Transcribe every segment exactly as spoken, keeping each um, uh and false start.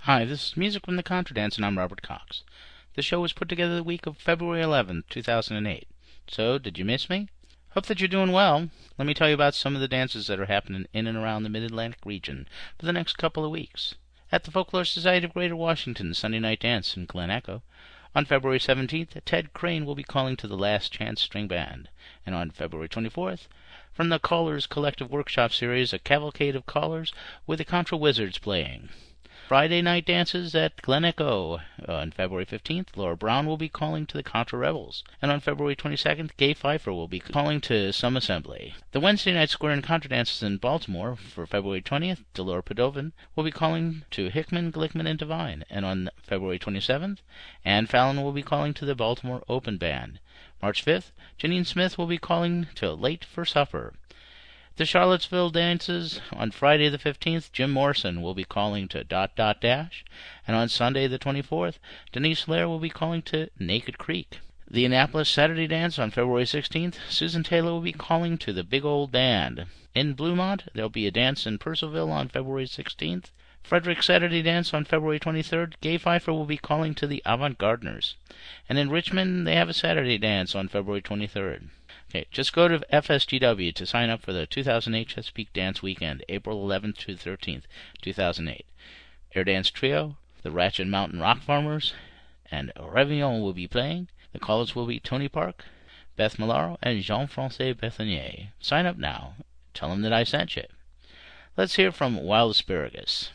Hi, this is Music from the Contra Dance, and I'm Robert Cox. The show was put together the week of February eleventh, two thousand eight. So, did you miss me? Hope that you're doing well. Let me tell you about some of the dances that are happening in and around the Mid-Atlantic region for the next couple of weeks. At the Folklore Society of Greater Washington Sunday Night Dance in Glen Echo, on February seventeenth, Ted Crane will be calling to the Last Chance String Band. And on February twenty-fourth, from the Callers Collective Workshop Series, a cavalcade of callers with the Contra Wizards playing. Friday night dances at Glen Echo. On February fifteenth, Laura Brown will be calling to the Contra Rebels. And on February twenty-second, Gay Pfeiffer will be calling to Some Assembly. The Wednesday night Square and Contra dances in Baltimore for February twentieth, Delora Padovan will be calling to Hickman, Glickman, and Devine. And on February twenty-seventh, Ann Fallon will be calling to the Baltimore Open Band. March fifth, Janine Smith will be calling to Late for Supper. The Charlottesville dances on Friday the fifteenth, Jim Morrison will be calling to Dot Dot Dash, and on Sunday the twenty-fourth, Denise Lair will be calling to Naked Creek. The Annapolis Saturday dance on February sixteenth, Susan Taylor will be calling to the Big Old Band. In Bluemont, there'll be a dance in Purcellville on February sixteenth. Frederick Saturday dance on February twenty-third, Gay Pfeiffer will be calling to the Avant Gardeners. And in Richmond, they have a Saturday dance on February twenty-third. Okay, just go to F S G W to sign up for the two thousand eight Chesapeake Dance Weekend, April eleventh to thirteenth, two thousand eight. Air Dance Trio, the Ratchet Mountain Rock Farmers, and Revillon will be playing. The callers will be Tony Park, Beth Malaro, and Jean-François Bethanier. Sign up now. Tell them that I sent you. Let's hear from Wild Asparagus.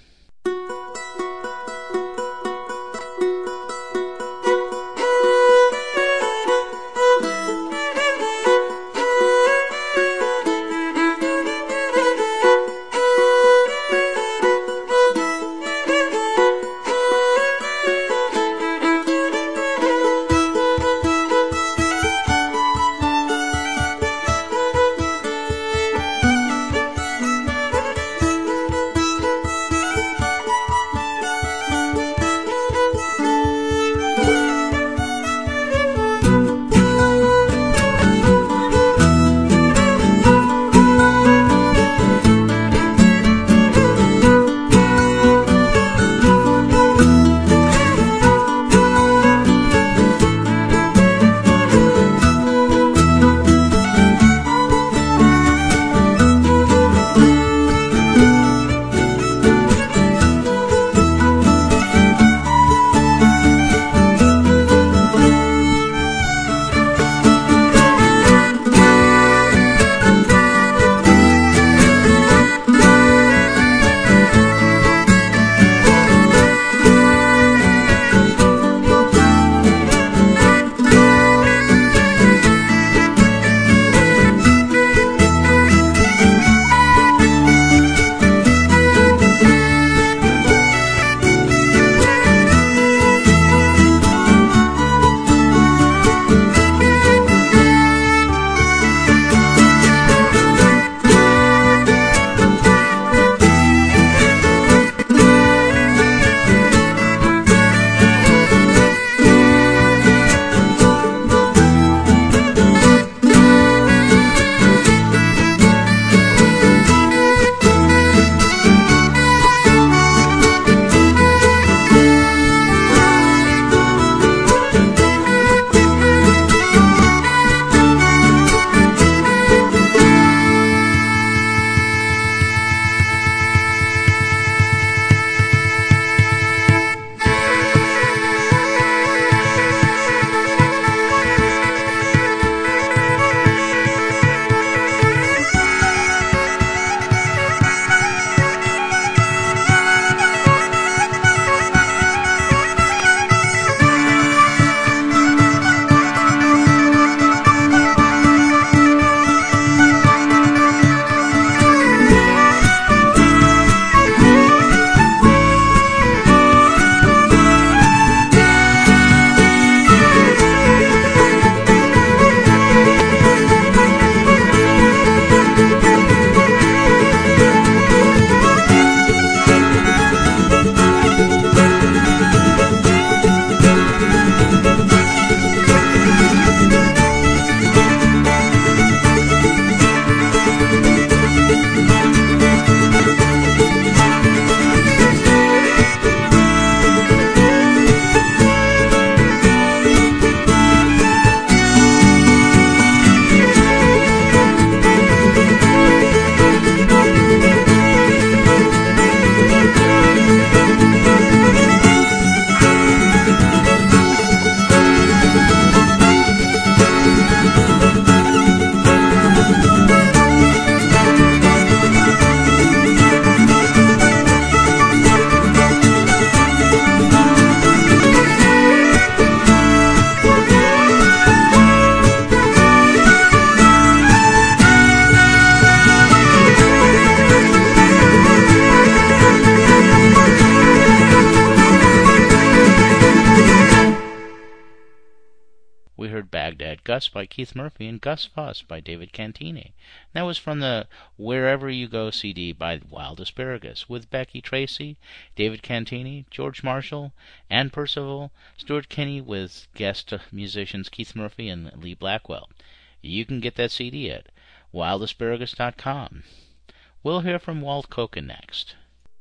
Baghdad Gus by Keith Murphy and Gus Fuss by David Cantini. That was from the Wherever You Go C D by Wild Asparagus, with Becky Tracy, David Cantini, George Marshall, Ann Percival, Stuart Kinney, with guest musicians Keith Murphy and Lee Blackwell. You can get that C D at wild asparagus dot com. We'll hear from Walt Koken next.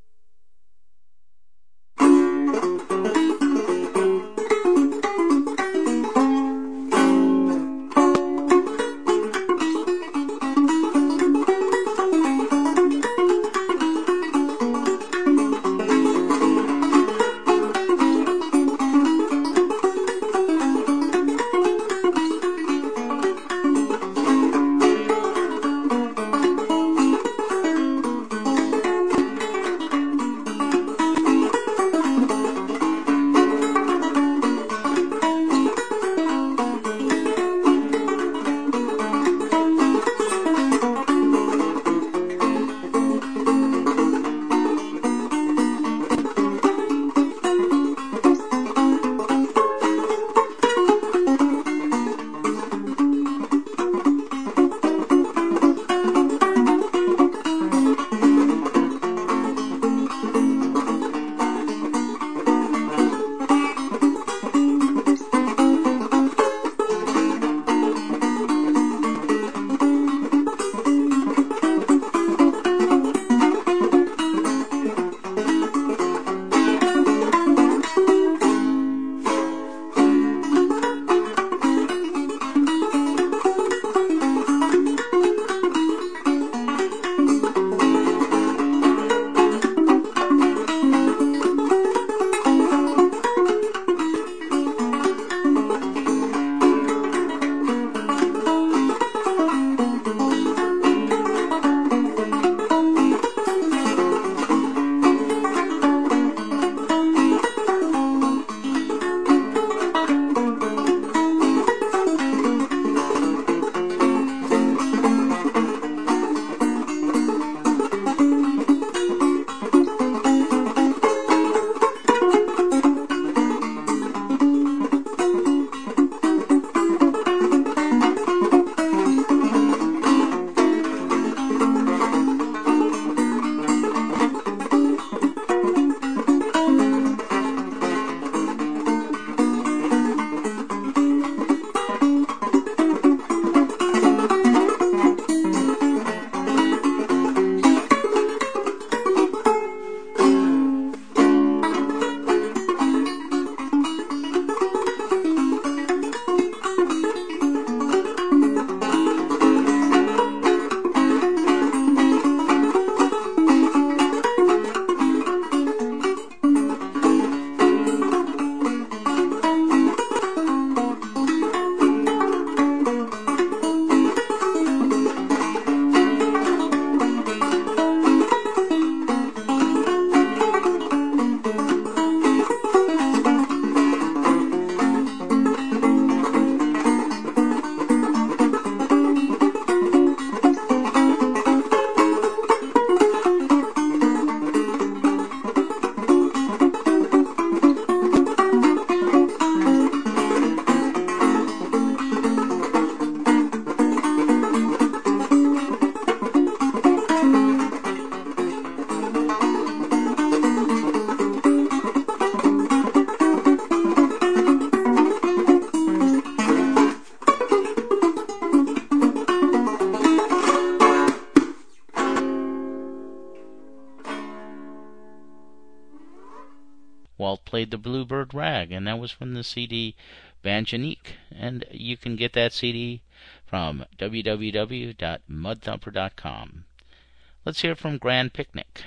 Walt played the Bluebird Rag, and that was from the C D Banjanique. And you can get that C D from w w w dot mud thumper dot com. Let's hear from Grand Picnic.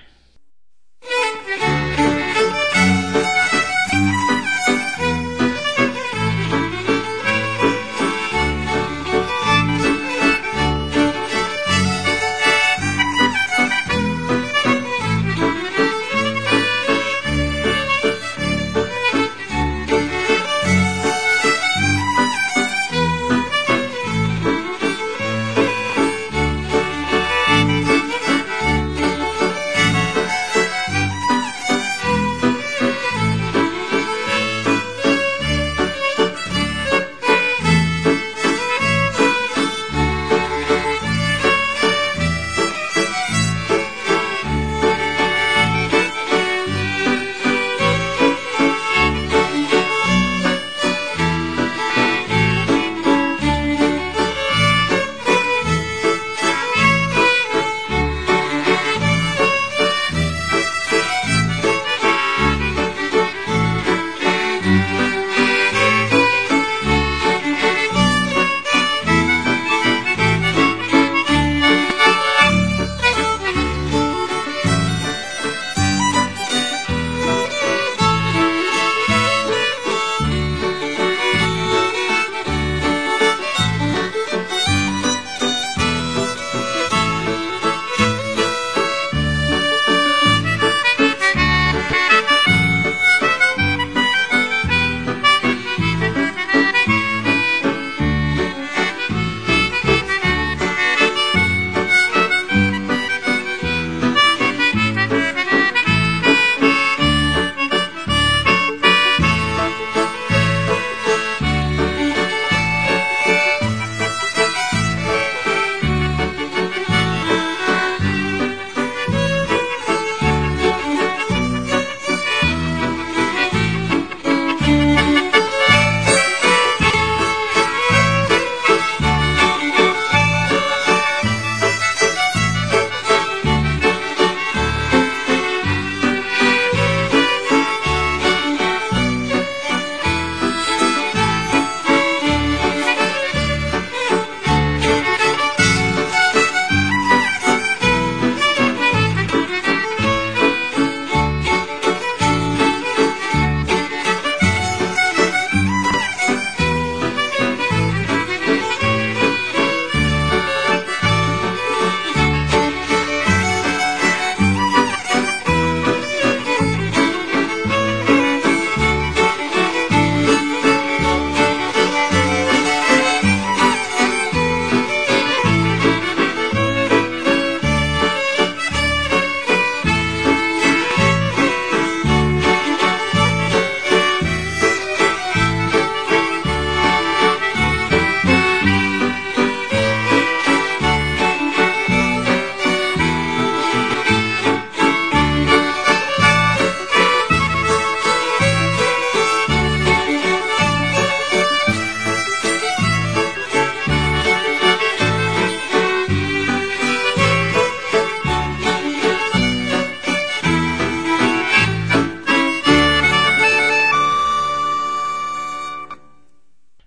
Thank you.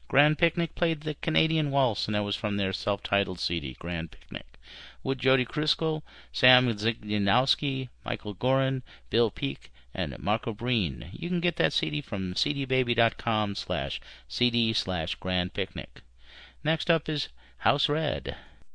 Grand Picnic played the Canadian Waltz, and that was from their self-titled C D, Grand Picnic, with Jody Crisco, Sam Zigninowski, Michael Gorin, Bill Peak, and Marco Breen. You can get that C D from cdbaby.com slash cd slash Grand Picnic. Next up is House Red.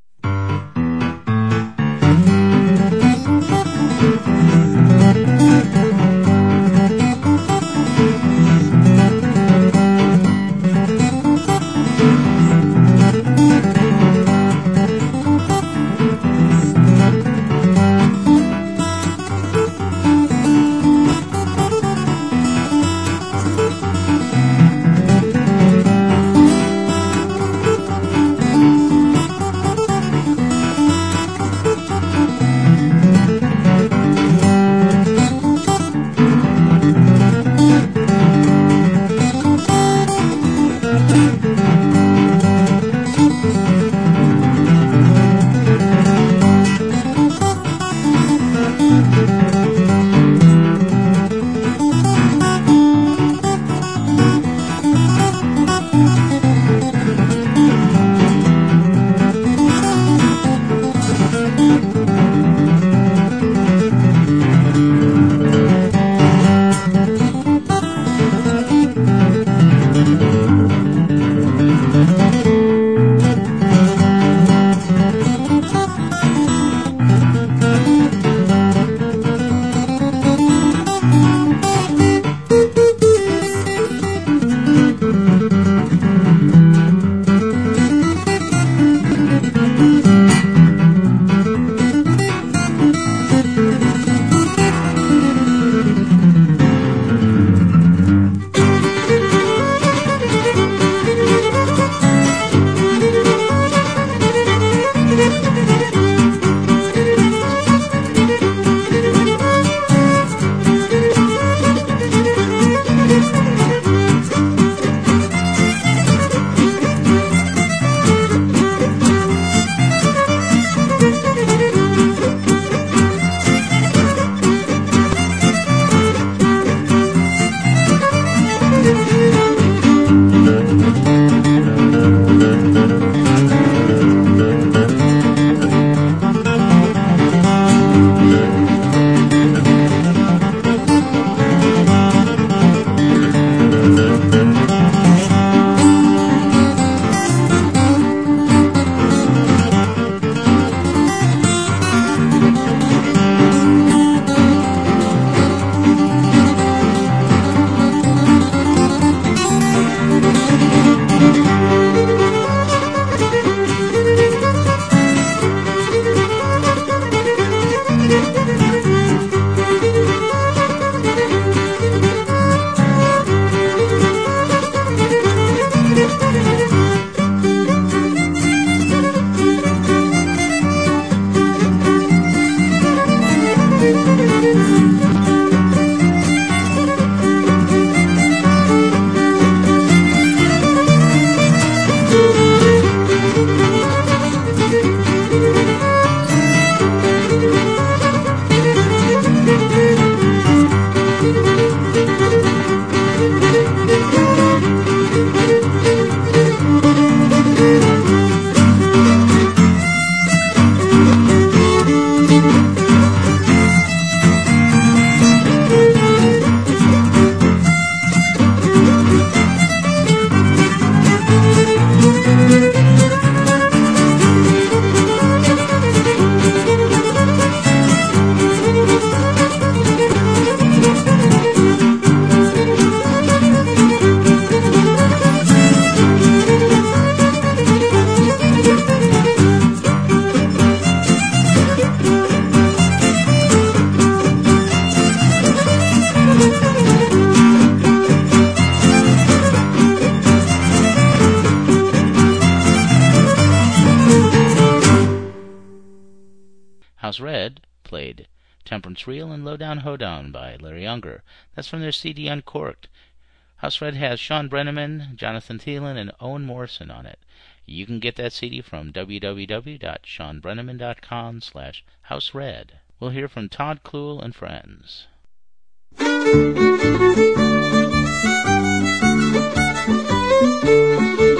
House Red played Temperance Reel and Lowdown Hoedown by Larry Unger. That's from their C D Uncorked. House Red has Sean Brenneman, Jonathan Thielen, and Owen Morrison on it. You can get that C D from www.seanbrenneman.com slash House Red. We'll hear from Todd Kluel and friends. Thank you.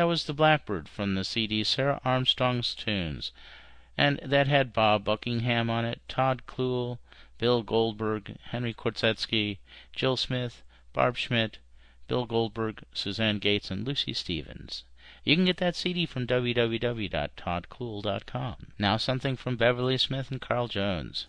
was The Blackbird from the C D Sarah Armstrong's Tunes, and that had Bob Buckingham on it, Todd Kluel, Bill Goldberg, Henry Korczewski, Jill Smith, Barb Schmidt, Bill Goldberg, Suzanne Gates, and Lucy Stevens. You can get that C D from w w w dot todd kluel dot com. Now something from Beverly Smith and Carl Jones.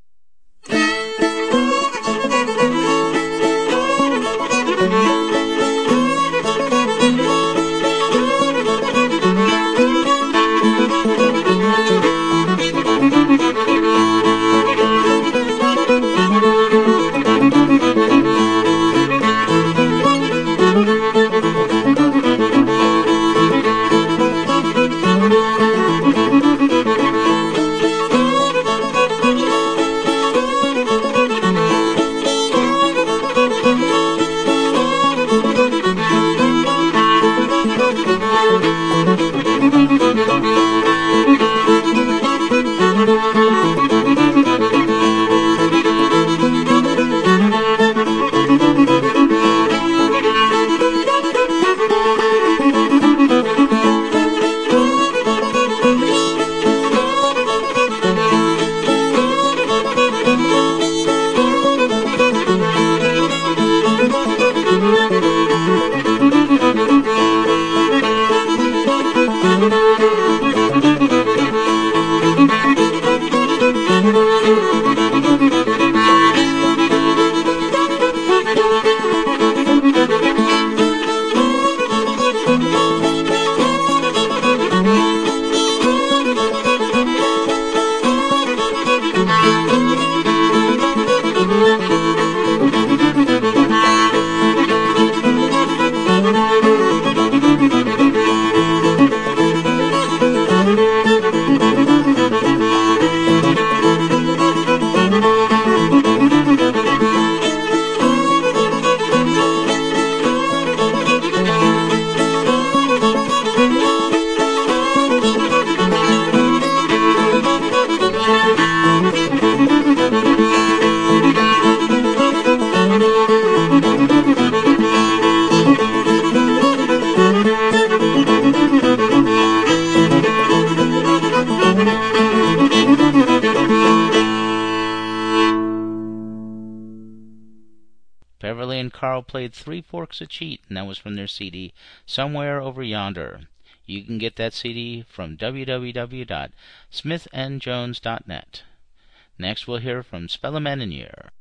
Beverly and Carl played Three Forks of Cheat, and that was from their C D Somewhere Over Yonder. You can get that C D from w w w dot smith and jones dot net. Next we'll hear from Spellemannenyer.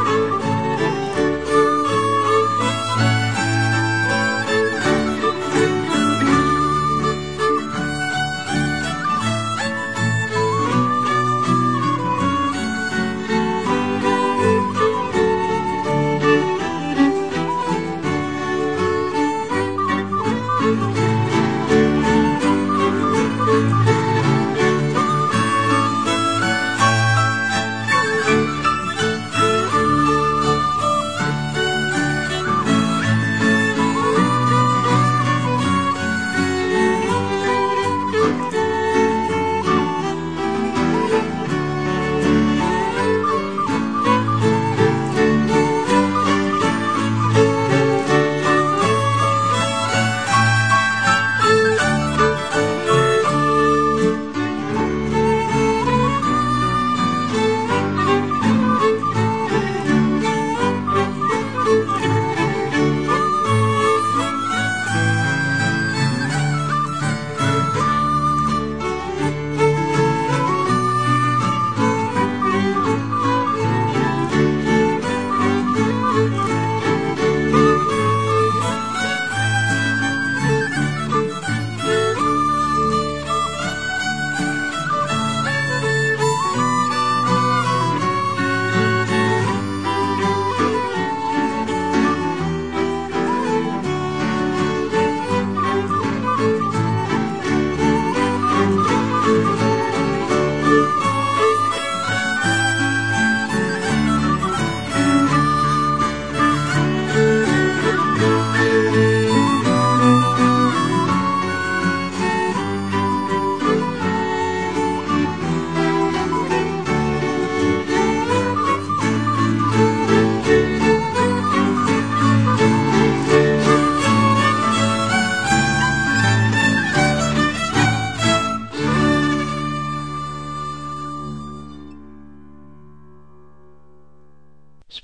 Thank you.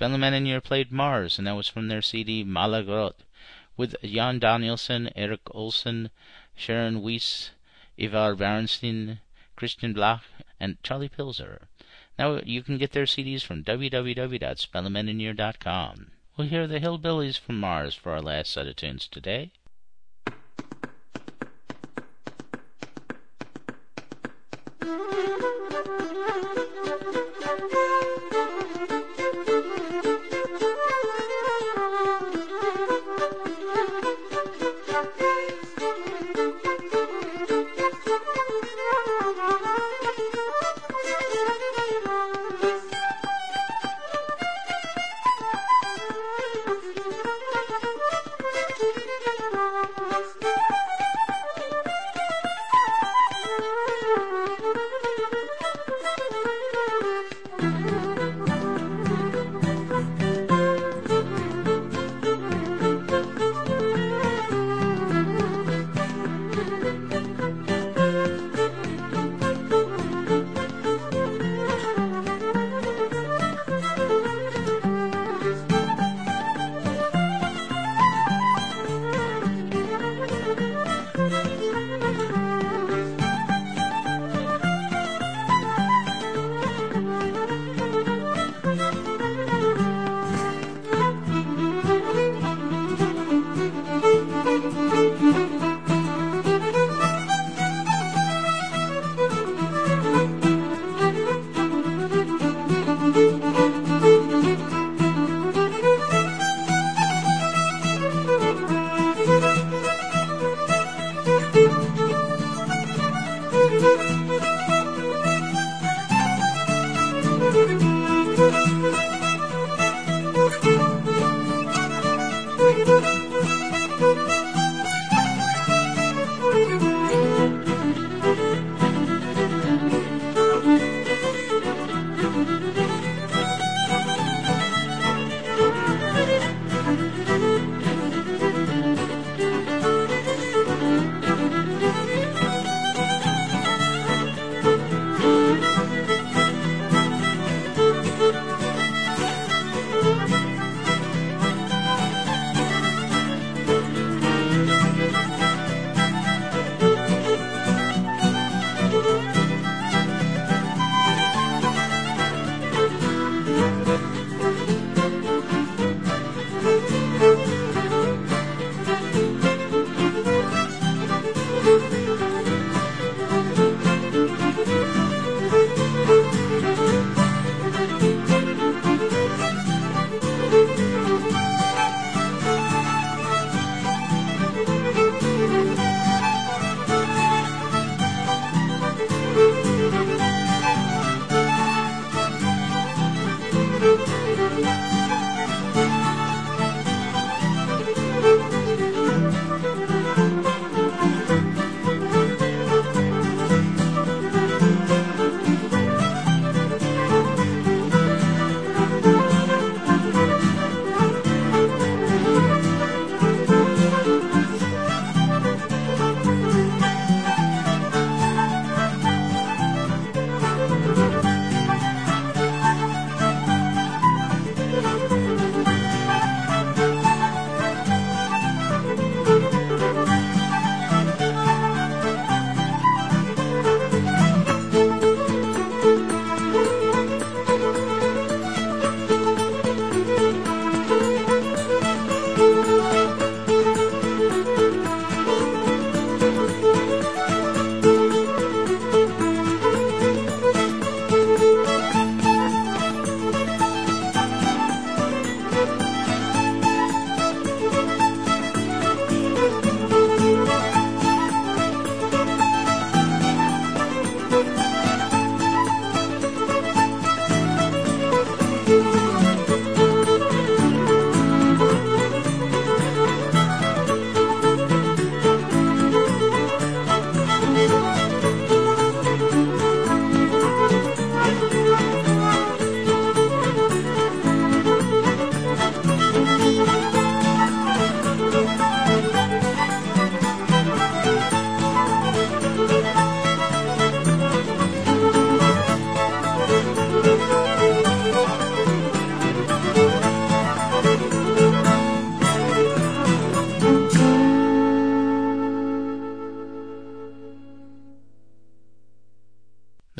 Spellemannenjer played Mars, and that was from their C D Malagrot, with Jan Danielson, Erik Olsen, Sharon Weiss, Ivar Bernstein, Christian Blach, and Charlie Pilzer. Now you can get their C Ds from w w w dot spellemannenjer dot com. We'll hear the Hillbillies from Mars for our last set of tunes today. Thank you.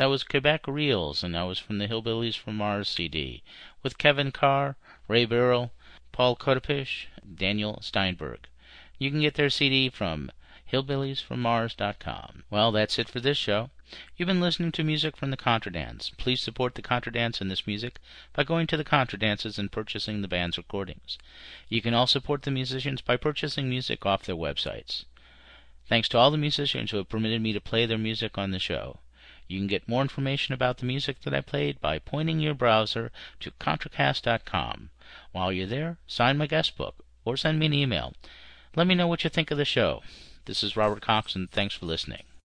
That was Quebec Reels, and that was from the Hillbillies from Mars C D, with Kevin Carr, Ray Burrell, Paul Kodapish, Daniel Steinberg. You can get their C D from hillbillies from mars dot com. Well, that's it for this show. You've been listening to music from the Contradance. Please support the Contradance and this music by going to the Contradances and purchasing the band's recordings. You can also support the musicians by purchasing music off their websites. Thanks to all the musicians who have permitted me to play their music on the show. You can get more information about the music that I played by pointing your browser to contracast dot com. While you're there, sign my guest book or send me an email. Let me know what you think of the show. This is Robert Cox, and thanks for listening.